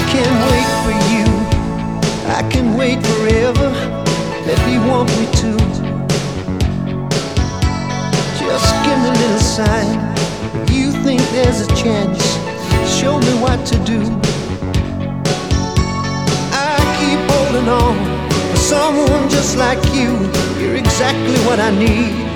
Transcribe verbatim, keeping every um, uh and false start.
can wait for you, I can wait forever if you want me to. Just give me a little sign if you think there's a chance. Show me what to do. I keep holding on for someone just like you. You're exactly what I need.